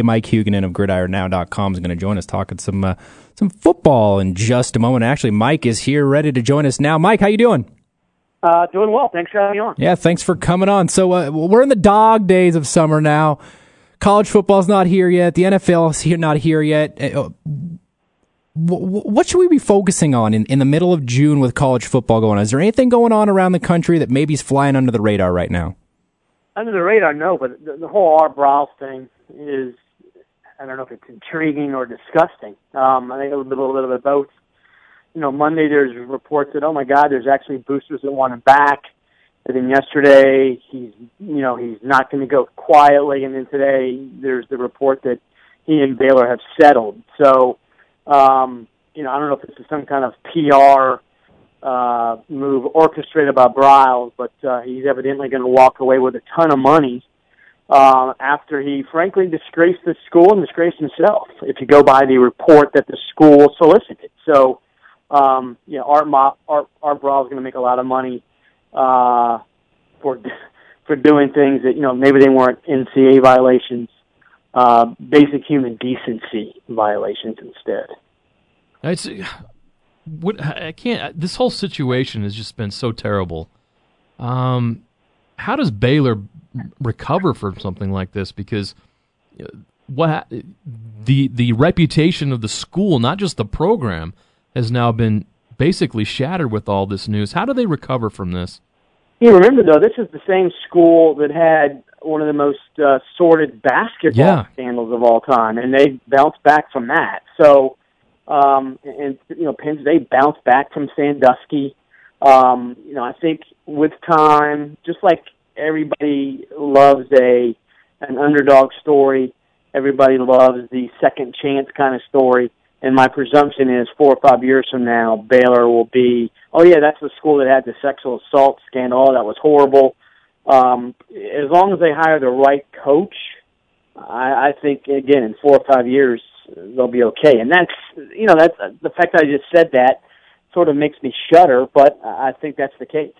Mike Huguenin of GridironNow.com is going to join us talking some football in just a moment. Actually, Mike is here ready to join us now. Mike, how you doing? Doing well. Thanks for having me on. Yeah, thanks for coming on. So we're in the dog days of summer now. College football's not here yet. The NFL is not here yet. What should we be focusing on in the middle of June with college football going on? Is there anything going on around the country that maybe is flying under the radar right now? Under the radar, no, but the whole Art Briles thing is, I don't know if it's intriguing or disgusting. I think a little bit of both. Monday there's reports that, oh my God, there's actually boosters that want him back. And then yesterday he's not going to go quietly. And then today there's the report that he and Baylor have settled. So, I don't know if this is some kind of PR move orchestrated by Briles, but he's evidently going to walk away with a ton of money after he, frankly, disgraced the school and disgraced himself, if you go by the report that the school solicited. So, Art Briles is going to make a lot of money for doing things that, maybe they weren't NCAA violations, basic human decency violations instead. This whole situation has just been so terrible. How does Baylor recover from something like this? Because the reputation of the school, not just the program, has now been basically shattered with all this news. How do they recover from this? Remember, though, this is the same school that had one of the most sordid basketball scandals of all time, and they bounced back from that. So, Penn State bounced back from Sandusky. I think with time, just like everybody loves an underdog story, everybody loves the second chance kind of story. And my presumption is 4 or 5 years from now, Baylor will be, oh yeah, that's the school that had the sexual assault scandal. That was horrible. As long as they hire the right coach, I think, again, in 4 or 5 years, they'll be okay. And that's the fact that I just said that sort of makes me shudder, but I think that's the case.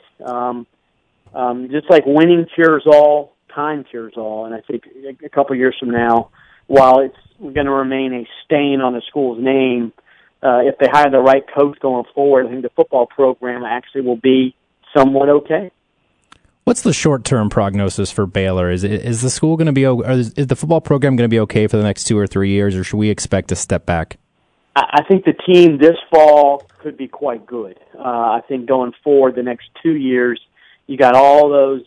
Just like winning cures all, time cures all. And I think a couple of years from now, while it's going to remain a stain on the school's name, if they hire the right coach going forward, I think the football program actually will be somewhat okay. What's the short-term prognosis for Baylor? Is the school going to be, or is the football program going to be okay for the next 2 or 3 years, or should we expect a step back? I think the team this fall could be quite good. I think going forward the next 2 years, you got all those,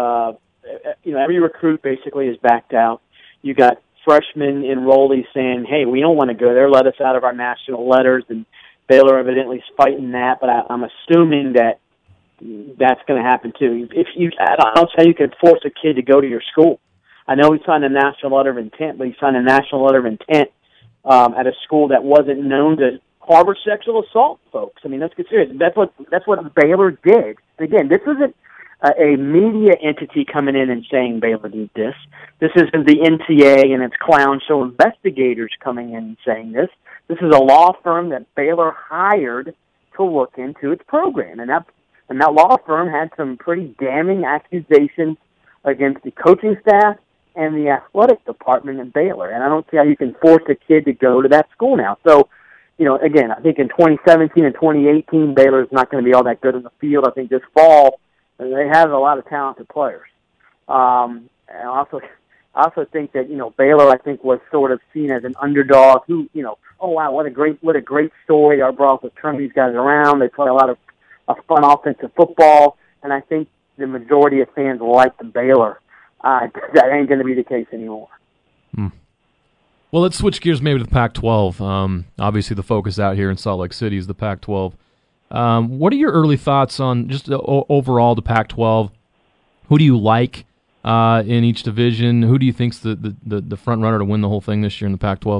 every recruit basically is backed out. You got freshmen enrollees saying, hey, we don't want to go there, let us out of our national letters, and Baylor evidently is fighting that, but I'm assuming that that's going to happen too. I don't know how you can force a kid to go to your school. I know he signed a national letter of intent, but he signed a national letter of intent at a school that wasn't known to harbor sexual assault folks. I mean, let's get serious. That's what Baylor did. And again, this isn't a media entity coming in and saying Baylor did this. This isn't the NCAA and its clown show investigators coming in and saying this. This is a law firm that Baylor hired to look into its program, and that law firm had some pretty damning accusations against the coaching staff and the athletic department at Baylor. And I don't see how you can force a kid to go to that school now. So, again, I think in 2017 and 2018, Baylor is not going to be all that good in the field. I think this fall, they have a lot of talented players. And I also think that, Baylor, I think, was sort of seen as an underdog who, oh wow, what a great story. Art Briles has turned these guys around. They play a lot of fun offensive football, and I think the majority of fans like the Baylor. That ain't going to be the case anymore. Well, let's switch gears maybe to the Pac-12. Obviously, the focus out here in Salt Lake City is the Pac-12. What are your early thoughts on just overall the Pac-12? Who do you like in each division? Who do you think's the front runner to win the whole thing this year in the Pac-12?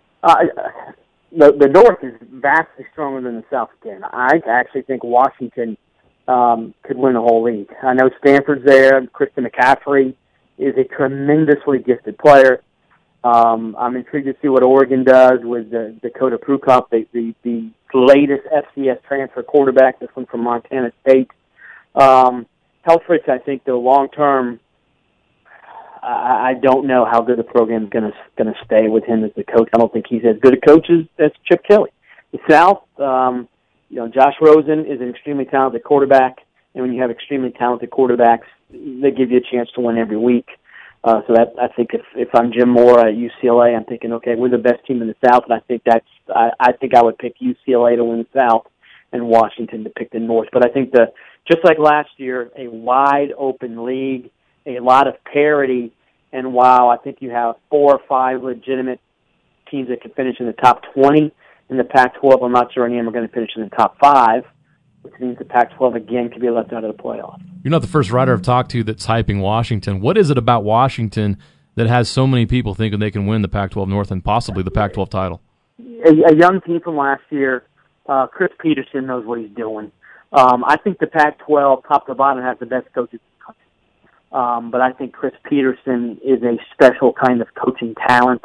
The North is vastly stronger than the South again. I actually think Washington could win the whole league. I know Stanford's there. Christian McCaffrey is a tremendously gifted player. I'm intrigued to see what Oregon does with Dakota Prukop, the latest FCS transfer quarterback, this one from Montana State. Helfrich, I think, the long-term, I don't know how good the program's going to stay with him as the coach. I don't think he's as good a coach as Chip Kelly. The South, Josh Rosen is an extremely talented quarterback, and when you have extremely talented quarterbacks, they give you a chance to win every week. So that I think if I'm Jim Moore at UCLA, I'm thinking, okay, we're the best team in the South, and I think I think I would pick UCLA to win the South and Washington to pick the North. But I think just like last year, a wide open league, a lot of parity, and while I think you have 4 or 5 legitimate teams that can finish in the top 20 in the Pac-12, I'm not sure any of them are going to finish in the top 5, which means the Pac-12 again could be left out of the playoffs. You're not the first writer I've talked to that's hyping Washington. What is it about Washington that has so many people thinking they can win the Pac-12 North and possibly the Pac-12 title? A young team from last year. Chris Peterson knows what he's doing. I think the Pac-12, top to bottom, has the best coaches. But I think Chris Peterson is a special kind of coaching talent.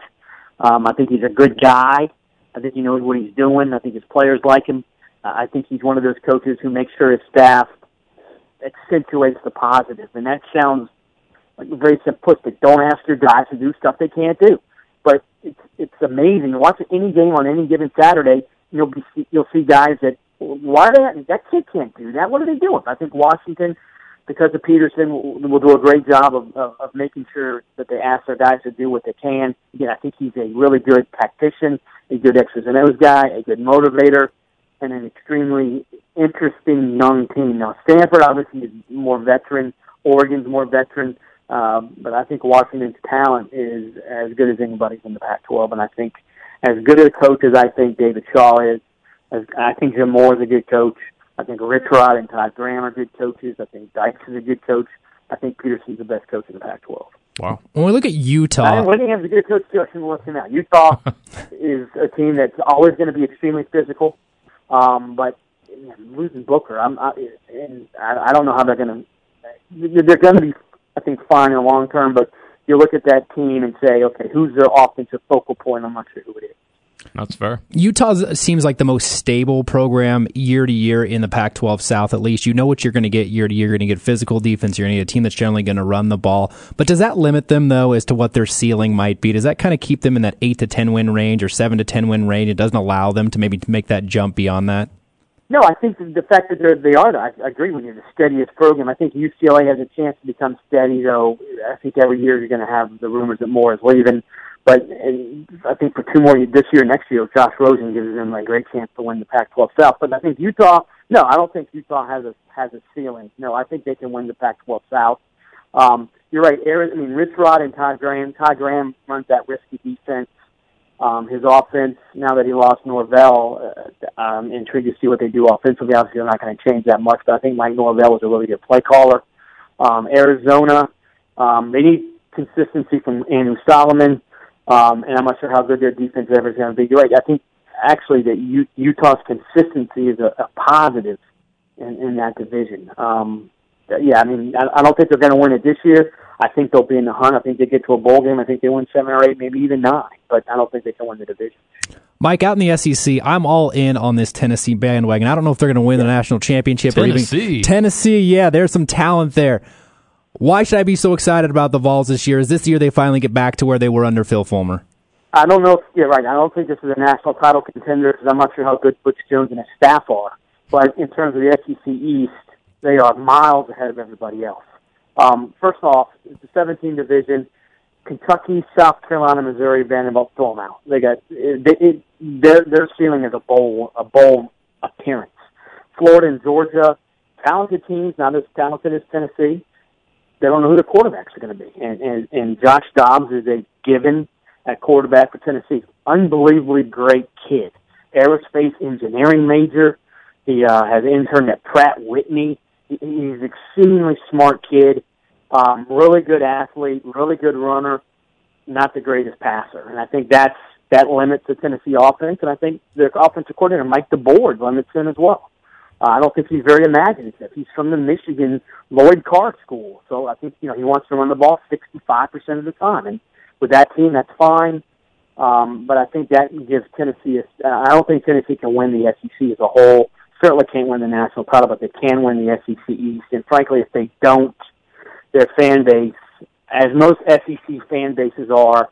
I think he's a good guy. I think he knows what he's doing. I think his players like him. I think he's one of those coaches who makes sure his staff accentuates the positive. And that sounds like very simplistic. Don't ask your guys to do stuff they can't do. But it's amazing. Watch any game on any given Saturday, you'll see guys that, why are they, that kid can't do that. What are they doing? I think Washington, because of Peterson, will do a great job of making sure that they ask their guys to do what they can. Again, I think he's a really good tactician, a good X's and O's guy, a good motivator, and an extremely interesting young team. Now, Stanford obviously is more veteran. Oregon's more veteran. But I think Washington's talent is as good as anybody's in the Pac-12, and I think as good a coach as I think David Shaw is, I think Jim Moore is a good coach. I think Rich Rod and Todd Graham are good coaches. I think Dykes is a good coach. I think Peterson's the best coach in the Pac-12. Wow. When we look at Utah... Whittingham's a good coach, too. I shouldn't listen out. Utah is a team that's always going to be extremely physical, but losing Booker, I don't know how they're going to... They're going to be, I think, fine in the long term, but you look at that team and say, okay, who's their offensive focal point? I'm not sure who it is. That's fair. Utah seems like the most stable program year to year in the Pac-12 South, at least. You know what you're going to get year to year. You're going to get physical defense. You're going to get a team that's generally going to run the ball. But does that limit them, though, as to what their ceiling might be? Does that kind of keep them in that 8 to 10 win range or 7 to 10 win range? It doesn't allow them to maybe make that jump beyond that? No, I think the fact that they are, I agree with you, the steadiest program. I think UCLA has a chance to become steady, though. I think every year you're going to have the rumors that Moore is leaving. But I think for 2 more this year, next year, Josh Rosen gives them a great chance to win the Pac-12 South. But I think Utah, no, I don't think Utah has a ceiling. No, I think they can win the Pac-12 South. You're right, Rich Rod and Todd Graham. Todd Graham runs that risky defense. His offense, now that he lost Norvell, intrigued to see what they do offensively. Obviously, they're not going to change that much, but I think Mike Norvell is a really good play caller. Arizona, they need consistency from Andrew Solomon. And I'm not sure how good their defense ever is going to be. You're right. I think actually that Utah's consistency is a positive in that division. I don't think they're going to win it this year. I think they'll be in the hunt. I think they get to a bowl game. I think they win 7 or 8, maybe even 9. But I don't think they can win the division. Mike, out in the SEC, I'm all in on this Tennessee bandwagon. I don't know if they're going to win the national championship or even Tennessee. Yeah, there's some talent there. Why should I be so excited about the Vols this year? Is this year they finally get back to where they were under Phil Fulmer? I don't know if you're right. I don't think this is a national title contender because I'm not sure how good Butch Jones and his staff are. But in terms of the SEC East, they are miles ahead of everybody else. First off, it's a 17 division. Kentucky, South Carolina, Missouri, Vanderbilt, throw them out. Their ceiling is a bowl appearance. Florida and Georgia, talented teams, not as talented as Tennessee. They don't know who the quarterbacks are going to be. And Josh Dobbs is a given at quarterback for Tennessee. Unbelievably great kid. Aerospace engineering major. He has interned at Pratt Whitney. He's an exceedingly smart kid. Really good athlete, really good runner, not the greatest passer. And I think that limits the Tennessee offense, and I think the offensive coordinator, Mike DeBoer, limits him as well. I don't think he's very imaginative. He's from the Michigan Lloyd Carr School, so I think he wants to run the ball 65% of the time. And with that team, that's fine. But I think that gives Tennessee. I don't think Tennessee can win the SEC as a whole. Certainly can't win the national title, but they can win the SEC East. And frankly, if they don't, their fan base as most SEC fan bases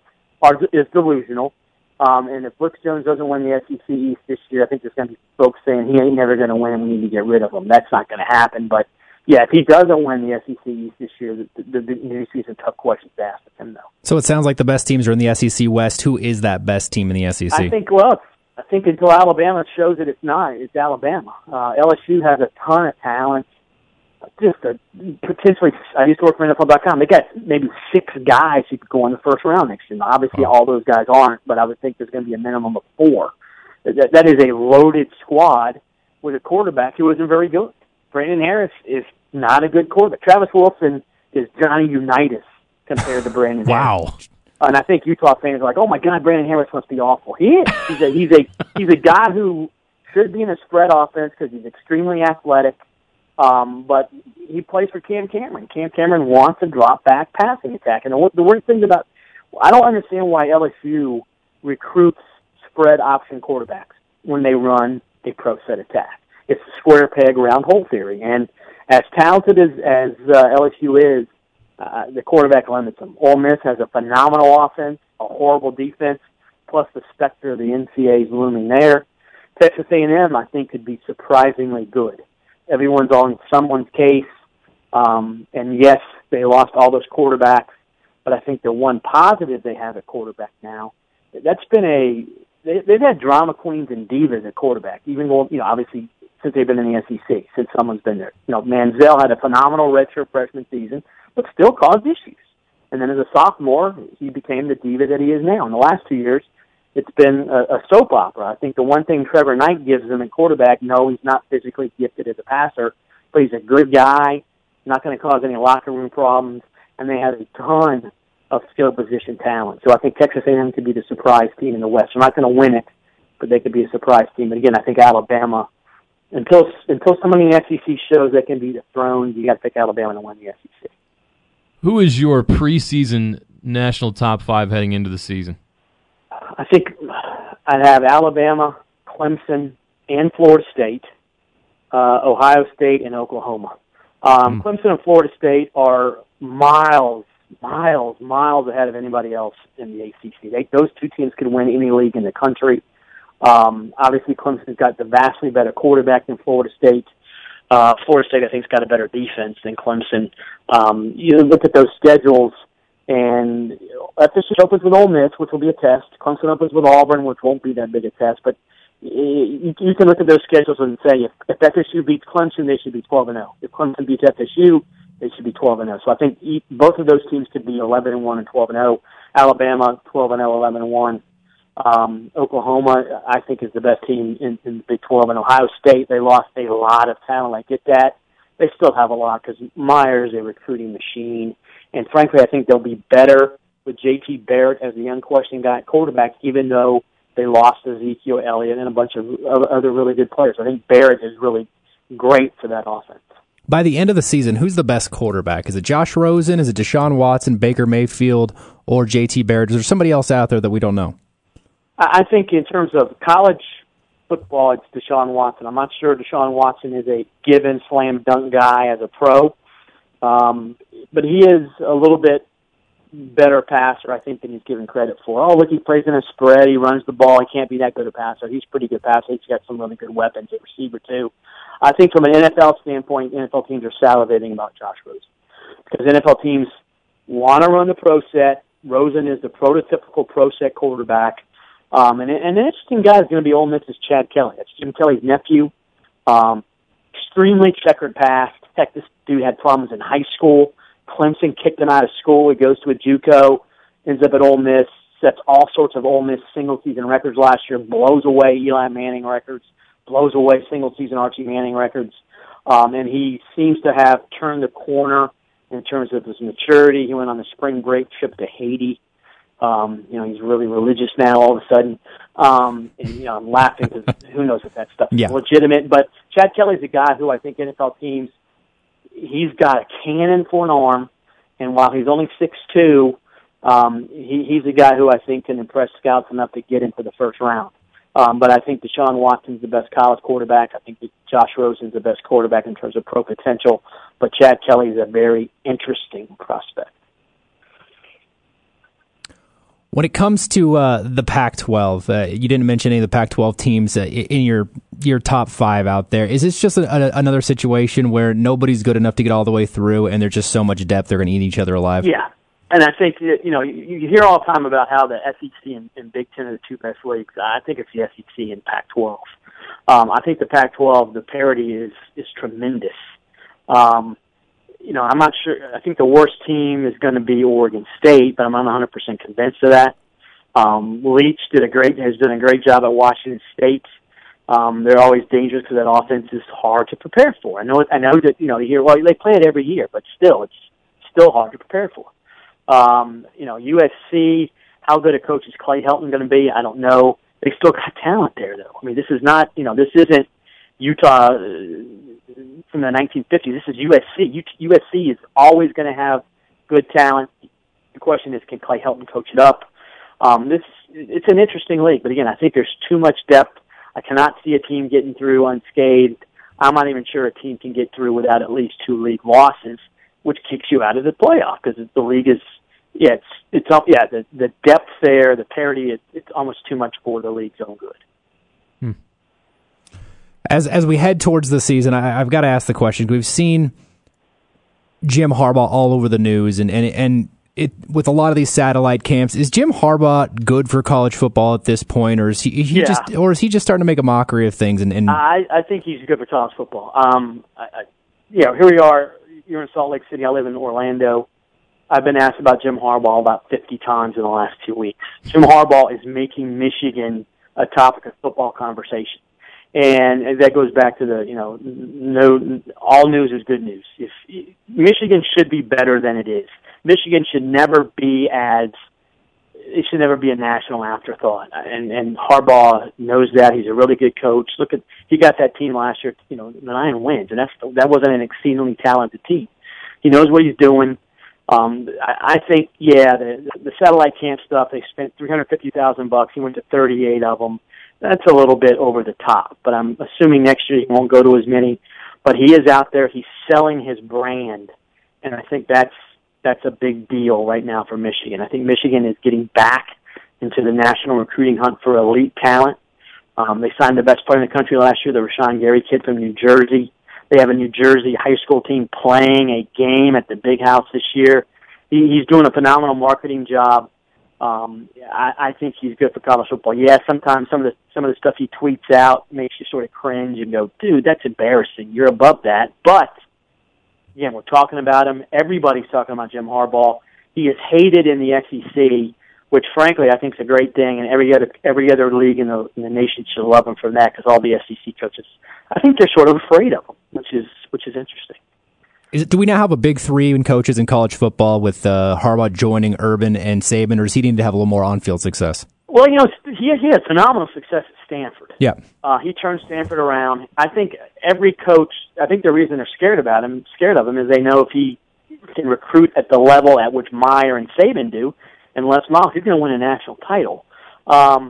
is delusional. And if Brooks Jones doesn't win the SEC East this year, I think there's going to be folks saying he ain't never going to win. We need to get rid of him. That's not going to happen. But yeah, if he doesn't win the SEC East this year, you see some tough questions to ask him, though. So it sounds like the best teams are in the SEC West. Who is that best team in the SEC? I think until Alabama shows that it's not, it's Alabama. LSU has a ton of talent. Potentially, I used to work for NFL.com. They got maybe 6 guys who could go in the first round next year. Now, obviously, all those guys aren't, but I would think there's going to be a minimum of 4. That is a loaded squad with a quarterback who isn't very good. Brandon Harris is not a good quarterback. Travis Wilson is Johnny Unitas compared to Brandon Harris. Wow. And I think Utah fans are like, "Oh my God, Brandon Harris must be awful." He is. He's a guy who should be in a spread offense because he's extremely athletic. But he plays for Cam Cameron. Cam Cameron wants a drop back passing attack. And the weird thing about, I don't understand why LSU recruits spread option quarterbacks when they run a pro set attack. It's square peg round hole theory. And as talented as LSU is, the quarterback limits them. Ole Miss has a phenomenal offense, a horrible defense, plus the specter of the NCAAs looming there. Texas A&M, I think, could be surprisingly good. Everyone's on someone's case, and yes, they lost all those quarterbacks, but I think the one positive they have at quarterback now, that's been they've had drama queens and divas at quarterback, even though, obviously, since they've been in the SEC, since someone's been there. Manziel had a phenomenal redshirt freshman season, but still caused issues. And then as a sophomore, he became the diva that he is now. In the last 2 years, it's been a soap opera. I think the one thing Trevor Knight gives them at quarterback, no, he's not physically gifted as a passer, but he's a good guy, not going to cause any locker room problems, and they have a ton of skill position talent. So I think Texas A&M could be the surprise team in the West. They're not going to win it, but they could be a surprise team. But again, I think Alabama, until someone in the SEC shows they can beat the Thrones, you got to pick Alabama to win the SEC. Who is your preseason national top 5 heading into the season? I think I'd have Alabama, Clemson, and Florida State, Ohio State, and Oklahoma. Clemson and Florida State are miles ahead of anybody else in the ACC. Those two teams could win any league in the country. Obviously, Clemson's got the vastly better quarterback than Florida State. Florida State, I think, has got a better defense than Clemson. You look at those schedules, and FSU opens with Ole Miss, which will be a test. Clemson opens with Auburn, which won't be that big a test. But you can look at those schedules and say, if FSU beats Clemson, they should be 12-0. If Clemson beats FSU, they should be 12-0. So I think both of those teams could be 11-1 and 12-0. Alabama, 12-0, 11-1. Oklahoma, I think, is the best team in the Big 12. And Ohio State, they lost a lot of talent. I get that. They still have a lot because Myers is a recruiting machine. And frankly, I think they'll be better with J.T. Barrett as the unquestioned guy at quarterback, even though they lost Ezekiel Elliott and a bunch of other really good players. I think Barrett is really great for that offense. By the end of the season, who's the best quarterback? Is it Josh Rosen? Is it Deshaun Watson, Baker Mayfield, or J.T. Barrett? Is there somebody else out there that we don't know? I think in terms of college football, it's Deshaun Watson. I'm not sure Deshaun Watson is a given slam dunk guy as a pro, but he is a little bit better passer, I think, than he's given credit for. Oh, look, he plays in a spread. He runs the ball. He can't be that good a passer. He's a pretty good passer. He's got some really good weapons at receiver, too. I think from an NFL standpoint, NFL teams are salivating about Josh Rosen because NFL teams want to run the pro set. Rosen is the prototypical pro set quarterback. And an interesting guy is going to be Ole Miss's Chad Kelly. That's Jim Kelly's nephew. Extremely checkered past. Heck, this dude had problems in high school. Clemson kicked him out of school. He goes to a JUCO, ends up at Ole Miss, sets all sorts of Ole Miss single-season records last year, blows away Eli Manning records, blows away single-season Archie Manning records. And he seems to have turned the corner in terms of his maturity. He went on a spring break trip to Haiti. He's really religious now all of a sudden. And, I'm laughing because who knows if that stuff is legitimate. But Chad Kelly's a guy who I think NFL teams, he's got a cannon for an arm. And while he's only 6'2", he's a guy who I think can impress scouts enough to get into the first round. But I think Deshaun Watson's the best college quarterback. I think that Josh Rosen's the best quarterback in terms of pro potential. But Chad Kelly is a very interesting prospect. When it comes to the Pac-12, you didn't mention any of the Pac-12 teams in your top 5 out there. Is this just another situation where nobody's good enough to get all the way through, and there's just so much depth they're going to eat each other alive? Yeah, and I think that, you hear all the time about how the SEC and Big Ten are the two best leagues. I think it's the SEC and Pac-12. I think the Pac-12, the parity is tremendous. I'm not sure. I think the worst team is going to be Oregon State, but I'm not 100% convinced of that. Leach has done a great job at Washington State. They're always dangerous because that offense is hard to prepare for. I know that you hear, well, they play it every year, but still, it's still hard to prepare for. USC, how good a coach is Clay Helton going to be? I don't know. They still got talent there, though. I mean, this is not, this isn't Utah from the 1950s. This is USC. USC is always going to have good talent. The question is, can Clay Helton coach it up? It's an interesting league, but again, I think there's too much depth. I cannot see a team getting through unscathed. I'm not even sure a team can get through without at least 2 league losses, which kicks you out of the playoff because the league is, the depth there, the parity, it's almost too much for the league's own good. As we head towards the season, I've got to ask the question. We've seen Jim Harbaugh all over the news, and it with a lot of these satellite camps. Is Jim Harbaugh good for college football at this point, or is he just starting to make a mockery of things? And I think he's good for college football. Here we are. You're in Salt Lake City. I live in Orlando. I've been asked about Jim Harbaugh about 50 times in the last 2 weeks. Jim Harbaugh is making Michigan a topic of football conversation. And that goes back to all news is good news. If Michigan should be better than it is. Michigan should never be a national afterthought. And Harbaugh knows that. He's a really good coach. He got that team last year, 9 wins, and that wasn't an exceedingly talented team. He knows what he's doing. I think, the satellite camp stuff, they spent $350,000. He went to 38 of them. That's a little bit over the top, but I'm assuming next year he won't go to as many. But he is out there. He's selling his brand, and I think that's a big deal right now for Michigan. I think Michigan is getting back into the national recruiting hunt for elite talent. They signed the best player in the country last year, the Rashawn Gary kid from New Jersey. They have a New Jersey high school team playing a game at the Big House this year. He's doing a phenomenal marketing job. I think he's good for college football. Yeah, sometimes some of the stuff he tweets out makes you sort of cringe and go, dude, that's embarrassing. You're above that. But again, we're talking about him. Everybody's talking about Jim Harbaugh. He is hated in the SEC, which frankly I think is a great thing, and every other league in the nation should love him for that because all the SEC coaches, I think they're sort of afraid of him, which is interesting. Do we now have a big 3 in coaches in college football with Harbaugh joining Urban and Saban, or does he need to have a little more on-field success? Well, he had phenomenal success at Stanford. Yeah. He turned Stanford around. I think every coach, the reason they're scared of him is they know if he can recruit at the level at which Meyer and Saban do, and Les Miles, he's going to win a national title. I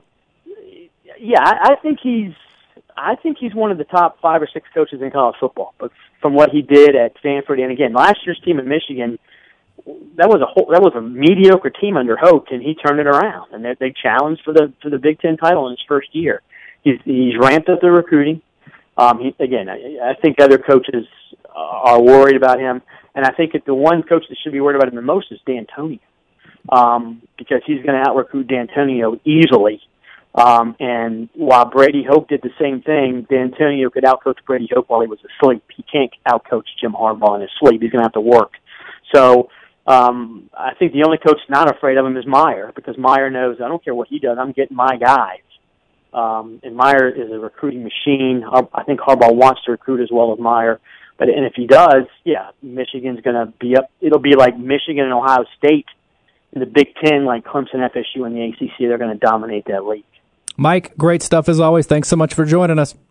think he's one of the top 5 or 6 coaches in college football. But from what he did at Stanford, and again, last year's team at Michigan, that was a mediocre team under Hoke, and he turned it around. And they challenged for the Big Ten title in his first year. He's ramped up the recruiting. I think other coaches are worried about him, and I think that the one coach that should be worried about him the most is D'Antonio, because he's going to out-recruit D'Antonio easily. And while Brady Hoke did the same thing, D'Antonio could outcoach Brady Hoke while he was asleep. He can't outcoach Jim Harbaugh in his sleep. He's going to have to work. So I think the only coach not afraid of him is Meyer, because Meyer knows, I don't care what he does, I'm getting my guys. And Meyer is a recruiting machine. I think Harbaugh wants to recruit as well as Meyer. And if he does, Michigan's going to be up. It'll be like Michigan and Ohio State in the Big Ten, like Clemson, FSU, and the ACC. They're going to dominate that league. Mike, great stuff as always. Thanks so much for joining us.